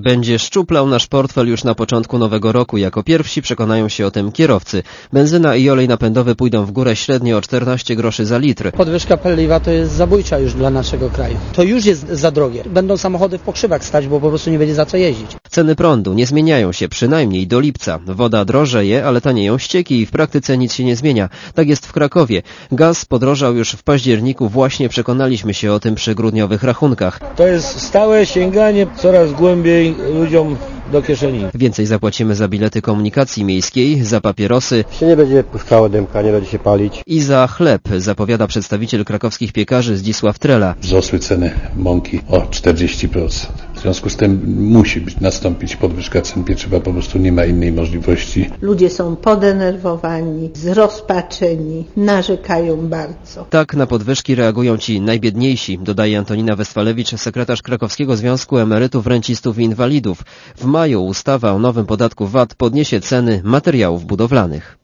Będzie szczuplał nasz portfel już na początku nowego roku. Jako pierwsi przekonają się o tym kierowcy. Benzyna i olej napędowy pójdą w górę średnio o 14 groszy za litr. Podwyżka paliwa to jest zabójcza już dla naszego kraju. To już jest za drogie. Będą samochody w pokrzywach stać, bo po prostu nie będzie za co jeździć. Ceny prądu nie zmieniają się przynajmniej do lipca. Woda drożeje, ale tanieją ścieki i w praktyce nic się nie zmienia. Tak jest w Krakowie. Gaz podrożał już w październiku. Właśnie przekonaliśmy się o tym przy grudniowych rachunkach. To jest stałe sięganie coraz głębiej ludziom do kieszeni. Więcej zapłacimy za bilety komunikacji miejskiej, za papierosy się nie będzie puszczało dymka, nie będzie się palić. I za chleb, zapowiada przedstawiciel krakowskich piekarzy Zdzisław Trela. Wzrosły ceny mąki o 40%. W związku z tym musi nastąpić podwyżka cen pieczywa, po prostu nie ma innej możliwości. Ludzie są podenerwowani, zrozpaczeni, narzekają bardzo. Tak na podwyżki reagują ci najbiedniejsi, dodaje Antonina Westfalewicz, sekretarz Krakowskiego Związku Emerytów, Rencistów i Inwalidów. W maju ustawa o nowym podatku VAT podniesie ceny materiałów budowlanych.